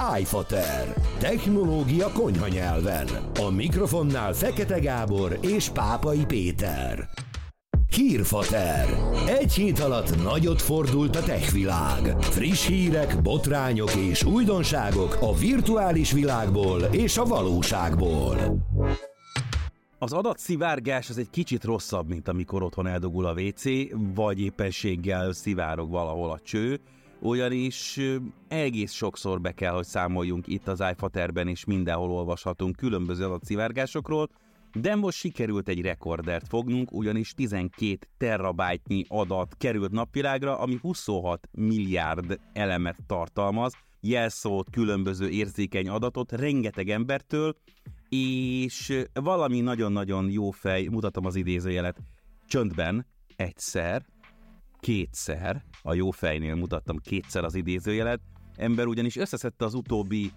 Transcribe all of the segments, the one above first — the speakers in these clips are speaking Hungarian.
iFater. Technológia konyha nyelven. A mikrofonnál Fekete Gábor és Pápai Péter. Hírfater. Egy hét alatt nagyot fordult a tech világ. Friss hírek, botrányok és újdonságok a virtuális világból és a valóságból. Az adatszivárgás az egy kicsit rosszabb, mint amikor otthon eldugul a WC, vagy éppenséggel szivárog valahol a cső, ugyanis egész sokszor be kell, hogy számoljunk itt az iFaterben, és mindenhol olvashatunk különböző adatszivárgásokról, de most sikerült egy rekordert fognunk, ugyanis 12 terabájtnyi adat került napvilágra, ami 26 milliárd elemet tartalmaz, jelszót, különböző érzékeny adatot, rengeteg embertől, és valami nagyon-nagyon jó fej, mutatom az idézőjelet, csöndben egyszer, kétszer, a jó fejnél mutattam kétszer az idézőjelet, ember ugyanis összeszedte az utóbbi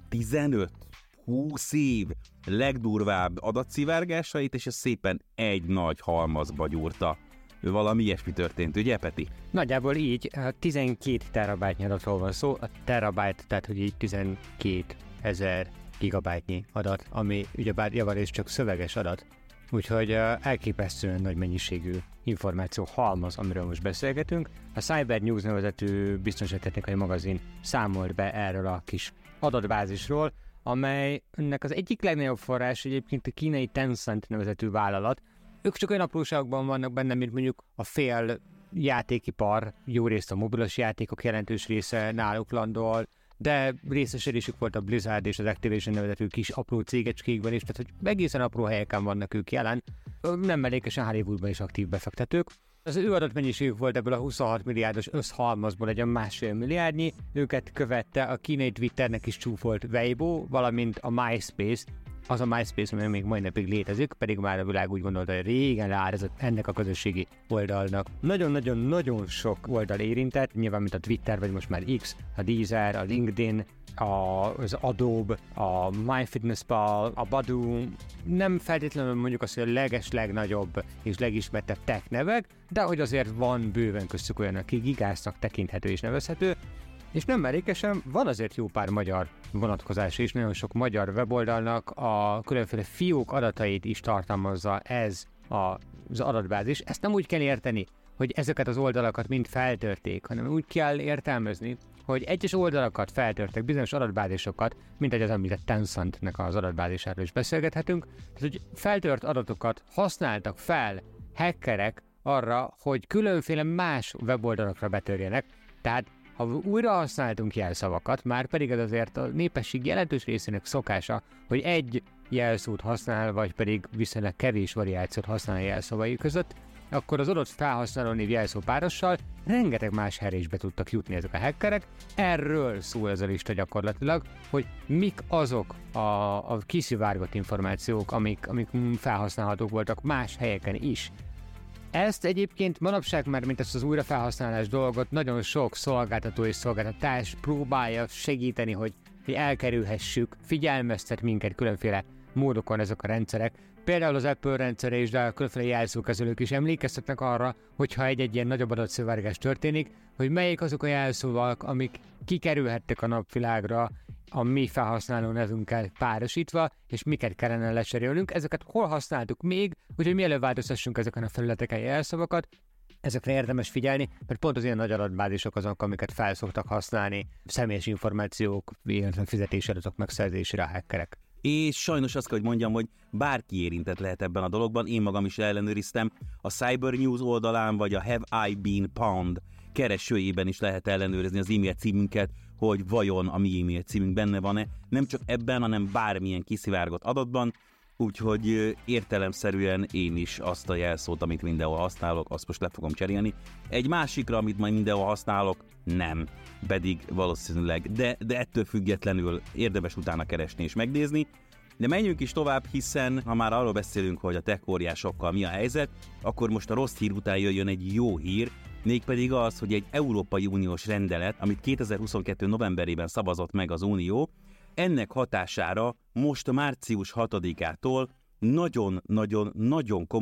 15-20 év legdurvább adatszivárgásait, és ez szépen egy nagy halmazba gyúrta. Valami ilyesmi történt, ugye Peti? Nagyjából így, 12 terabájtnyi adatról van szó, a terabájt, tehát hogy így 12 000 gigabájtnyi adat, ami ugyebár javarészt csak szöveges adat, úgyhogy elképesztően nagy mennyiségű információ halmaz, amiről most beszélgetünk. A Cyber News nevezetű biztonságtechnikai magazin számolt be erről a kis adatbázisról, amelynek az egyik legnagyobb forrás egyébként a kínai Tencent nevezetű vállalat. Ők csak olyan apróságokban vannak benne, mint mondjuk a fél játékipar, jó részt a mobilos játékok jelentős része náluk landol, de részesedésük volt a Blizzard és az Activision nevezetű kis apró cégecskékben is, tehát hogy egészen apró helyeken vannak ők jelen, nem mellékesen Hollywoodban is aktív befektetők. Az ő adatmennyiségük volt ebből a 26 milliárdos összhalmazból egy 1,5 milliárdnyi, őket követte a kínai Twitternek is csúfolt Weibo, valamint a MySpace, az a MySpace, ami még mai napig létezik, pedig már a világ úgy gondolta, hogy régen leárazott ennek a közösségi oldalnak. Nagyon-nagyon-nagyon sok oldal érintett, nyilván mint a Twitter, vagy most már X, a Deezer, a LinkedIn, az Adobe, a MyFitnessPal, a Badoo, nem feltétlenül mondjuk azt, hogy a legnagyobb és legismertebb tech nevek, de hogy azért van bőven köztük olyan, aki gigásznak tekinthető és nevezhető, és nem mellékesen van azért jó pár magyar vonatkozás is, nagyon sok magyar weboldalnak a különféle fiók adatait is tartalmazza ez az adatbázis. Ezt nem úgy kell érteni, hogy ezeket az oldalakat mind feltörték, hanem úgy kell értelmezni, hogy egyes oldalakat feltörtek, bizonyos adatbázisokat, mint egy az említett Tencentnek az adatbázisáról is beszélgethetünk, tehát hogy feltört adatokat használtak fel hackerek arra, hogy különféle más weboldalakra betörjenek, tehát ha újra használtunk jelszavakat, már pedig ez azért a népesség jelentős részének szokása, hogy egy jelszót használ, vagy pedig viszonylag kevés variációt használ a jelszavai között, akkor az adott felhasználónév jelszópárossal rengeteg más helyre is be tudtak jutni ezek a hackerek. Erről szól ez a lista gyakorlatilag, hogy mik azok a kiszivárgott információk, amik felhasználhatók voltak más helyeken is. Ezt egyébként manapság már, mint ezt az újrafelhasználás dolgot, nagyon sok szolgáltató és szolgáltatás próbálja segíteni, hogy elkerülhessük, figyelmeztet minket különféle módokon ezek a rendszerek. Például az Apple rendszere is, de a különféle jelszókezelők is emlékeztetnek arra, hogyha egy ilyen nagyobb adatszivárgás történik, hogy melyik azok a jelszóvak, amik kikerülhettek a napvilágra a mi felhasználó nevünkkel párosítva, és miket kellene lecserélnünk. Ezeket hol használtuk még, úgyhogy mielőtt változtassunk ezeken a felületeken jelszavakat, ezekre érdemes figyelni, mert pont az ilyen nagy adatbázisok azok, amiket fel szoktak használni személyes információk, illetve fizetési adatok megszerzésére a hackerek. És sajnos azt kell, hogy mondjam, hogy bárki érintett lehet ebben a dologban, én magam is ellenőriztem, a Cyber News oldalán, vagy a Have I Been Pwned keresőjében is lehet ellenőrizni az e-mail címünket, hogy vajon a mi e-mail címünk benne van-e, nem csak ebben, hanem bármilyen kiszivárgott adatban, úgyhogy értelemszerűen én is azt a jelszót, amit mindenhol használok, azt most le fogom cserélni. Egy másikra, amit majd mindenhol használok, nem, pedig valószínűleg, de ettől függetlenül érdemes utána keresni és megnézni. De menjünk is tovább, hiszen ha már arról beszélünk, hogy a tech óriásokkal mi a helyzet, akkor most a rossz hír után jöjjön egy jó hír, mégpedig az, hogy egy Európai Uniós rendelet, amit 2022. novemberében szavazott meg az Unió, ennek hatására most március 6-ától nagyon-nagyon-nagyon komoly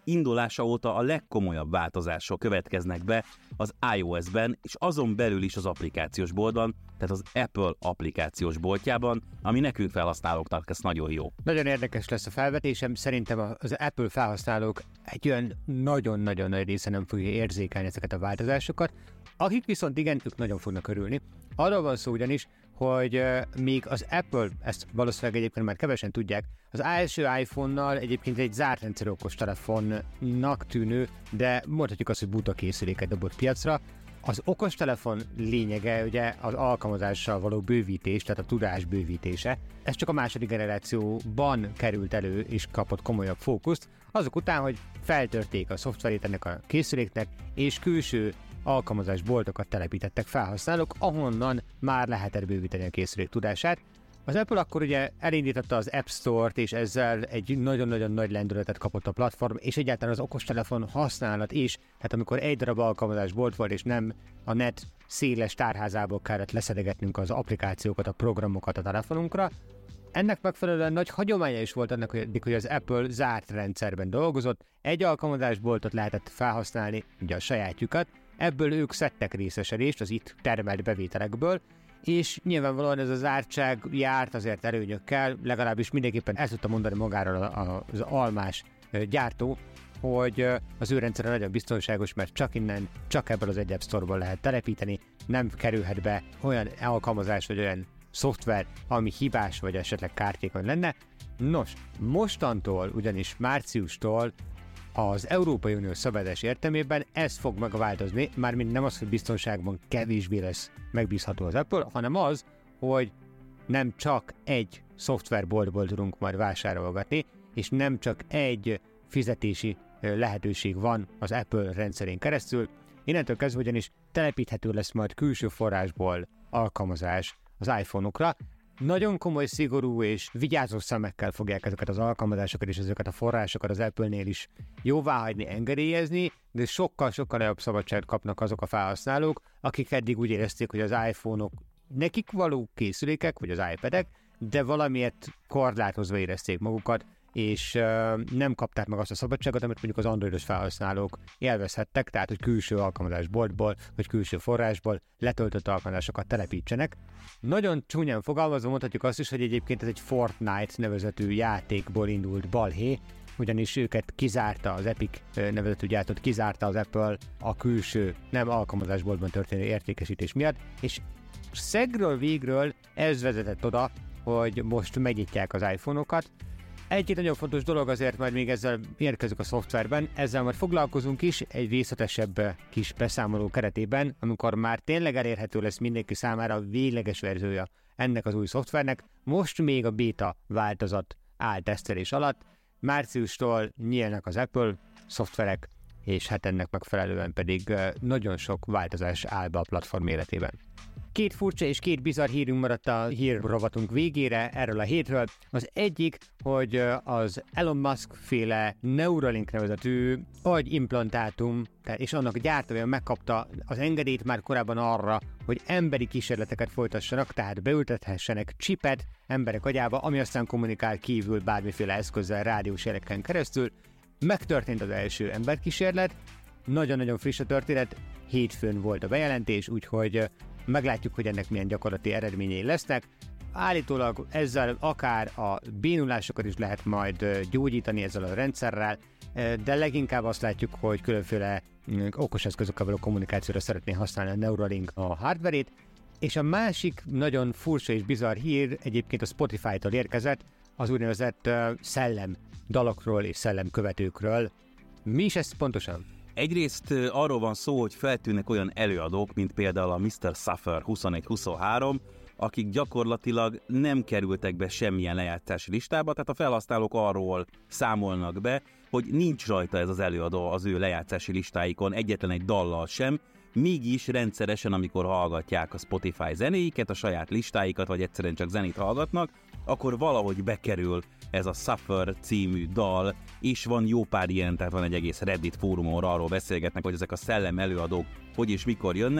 indulása óta a legkomolyabb változások következnek be az iOS-ben, és azon belül is az applikációs boltban, tehát az Apple applikációs boltjában, ami nekünk felhasználóknak ez nagyon jó. Nagyon érdekes lesz a felvetésem, szerintem az Apple felhasználók egy olyan nagyon-nagyon nagy része nem fogja érzékelni ezeket a változásokat, akik viszont igen, ők nagyon fognak örülni. Arról van szó ugyanis, hogy míg az Apple, ezt valószínűleg egyébként már kevesen tudják, az első iPhone-nal egyébként egy zárt rendszerű okostelefonnak tűnő, de mondhatjuk azt, hogy buta készüléket dobott piacra. Az okostelefon lényege ugye az alkalmazással való bővítés, tehát a tudás bővítése. Ez csak a második generációban került elő és kapott komolyabb fókuszt, azok után, hogy feltörték a szoftverét ennek a készüléknek, és külső alkalmazásboltokat telepítettek felhasználók, ahonnan már lehetett bővíteni a készülék tudását. Az Apple akkor ugye elindította az App Store-t, és ezzel egy nagyon-nagyon nagy lendületet kapott a platform, és egyáltalán az okostelefon használat is, tehát amikor egy darab alkalmazásbolt volt, és nem a net széles tárházából kellett leszedegetnünk az applikációkat, a programokat a telefonunkra. Ennek megfelelően nagy hagyománya is volt annak, hogy az Apple zárt rendszerben dolgozott, egy alkalmazásboltot lehetett felhasználni, ugye a sajátjukat, ebből ők szedtek részesedést az itt termelt bevételekből, és nyilvánvalóan ez a zártság járt azért előnyökkel, legalábbis mindenképpen el tudta mondani magáról az almás gyártó, hogy az ő rendszere nagyon biztonságos, mert csak innen, csak ebből az egy App Store-ból lehet telepíteni, nem kerülhet be olyan alkalmazás, vagy olyan szoftver, ami hibás, vagy esetleg kártékony lenne. Nos, mostantól, ugyanis márciustól az Európai Unió szabályozás értelmében ez fog megváltozni, mármint nem az, hogy biztonságban kevésbé lesz megbízható az Apple, hanem az, hogy nem csak egy szoftverboltból tudunk majd vásárolgatni, és nem csak egy fizetési lehetőség van az Apple rendszerén keresztül. Innentől kezdve ugyanis telepíthető lesz majd külső forrásból alkalmazás az iPhone-okra. Nagyon komoly, szigorú és vigyázó szemekkel fogják ezeket az alkalmazásokat és ezeket a forrásokat az Apple-nél is jóváhagyni, engedélyezni, de sokkal-sokkal nagyobb szabadságot kapnak azok a felhasználók, akik eddig úgy érezték, hogy az iPhone-ok nekik való készülékek, vagy az iPad-ek, de valamiért korlátozva érezték magukat, és nem kapták meg azt a szabadságot, amit mondjuk az androidos felhasználók élvezhettek, tehát hogy külső alkalmazásboltból, vagy külső forrásból letöltött alkalmazásokat telepítsenek. Nagyon csúnyán fogalmazva mondhatjuk azt is, hogy egyébként ez egy Fortnite nevezetű játékból indult balhé, ugyanis őket kizárta, az Epic nevezetű gyártót kizárta az Apple a külső, nem alkalmazásboltban történő értékesítés miatt, és szegről végről ez vezetett oda, hogy most megnyitják az iPhone-okat. Egy-két nagyon fontos dolog azért majd még ezzel érkezünk a szoftverben, ezzel majd foglalkozunk is egy részletesebb kis beszámoló keretében, amikor már tényleg elérhető lesz mindenki számára a végleges verziója ennek az új szoftvernek. Most még a beta változat áll tesztelés alatt, márciustól nyílnak az Apple szoftverek, és hát ennek megfelelően pedig nagyon sok változás áll be a platform életében. Két furcsa és két bizarr hírünk maradt a hírrovatunk végére erről a hétről. Az egyik, hogy az Elon Musk féle Neuralink nevezetű agyimplantátum, és annak gyártója megkapta az engedélyt már korábban arra, hogy emberi kísérleteket folytassanak, tehát beültethessenek csipet emberek agyába, ami aztán kommunikál kívül bármiféle eszközzel, rádiós jeleken keresztül. Megtörtént az első emberkísérlet, nagyon-nagyon friss a történet, hétfőn volt a bejelentés, úgyhogy meglátjuk, hogy ennek milyen gyakorlati eredményei lesznek. Állítólag ezzel akár a bénulásokat is lehet majd gyógyítani ezzel a rendszerrel, de leginkább azt látjuk, hogy különféle okos eszközökkel való kommunikációra szeretné használni a Neuralink a hardverét, és a másik nagyon furcsa és bizarr hír egyébként a Spotify-tól érkezett, az úgynevezett szellem dalokról és szellemkövetőkről. Mi is ez pontosan? Egyrészt arról van szó, hogy feltűnnek olyan előadók, mint például a Mr. Suffer 2123, akik gyakorlatilag nem kerültek be semmilyen lejátszási listába, tehát a felhasználók arról számolnak be, hogy nincs rajta ez az előadó az ő lejátszási listáikon egyetlen egy dallal sem, mégis rendszeresen, amikor hallgatják a Spotify zenéiket, a saját listáikat, vagy egyszerűen csak zenét hallgatnak, akkor valahogy bekerül ez a Suffer című dal, és van jó pár ilyen, tehát van egy egész Reddit fórumon, arról beszélgetnek, hogy ezek a szellem előadók hogy és mikor jönnek,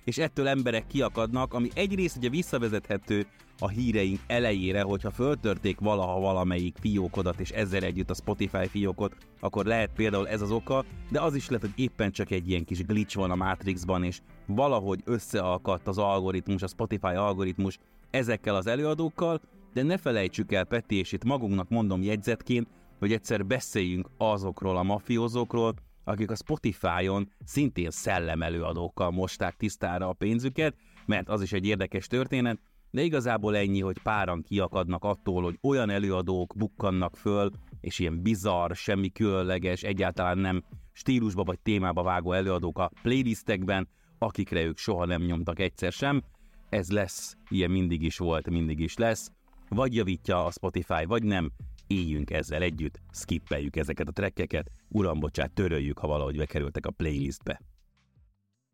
és ettől emberek kiakadnak, ami egyrészt ugye visszavezethető a híreink elejére, hogyha föltörték valaha valamelyik fiókodat, és ezzel együtt a Spotify fiókot, akkor lehet például ez az oka, de az is lehet, hogy éppen csak egy ilyen kis glitch van a Matrixban, és valahogy összeakadt az algoritmus, a Spotify algoritmus ezekkel az előadókkal, de ne felejtsük el, Peti, és itt magunknak mondom jegyzetként, hogy egyszer beszéljünk azokról a mafiózókról, akik a Spotify-on szintén szellemelőadókkal mosták tisztára a pénzüket, mert az is egy érdekes történet, de igazából ennyi, hogy páran kiakadnak attól, hogy olyan előadók bukkannak föl, és ilyen bizarr, semmi különleges, egyáltalán nem stílusba vagy témába vágó előadók a playlistekben, akikre ők soha nem nyomtak egyszer sem. Ez lesz, ilyen mindig is volt, mindig is lesz. Vagy javítja a Spotify, vagy nem. Éljünk ezzel együtt, skippeljük ezeket a trackeket, uram, bocsánat, töröljük, ha valahogy bekerültek a playlistbe.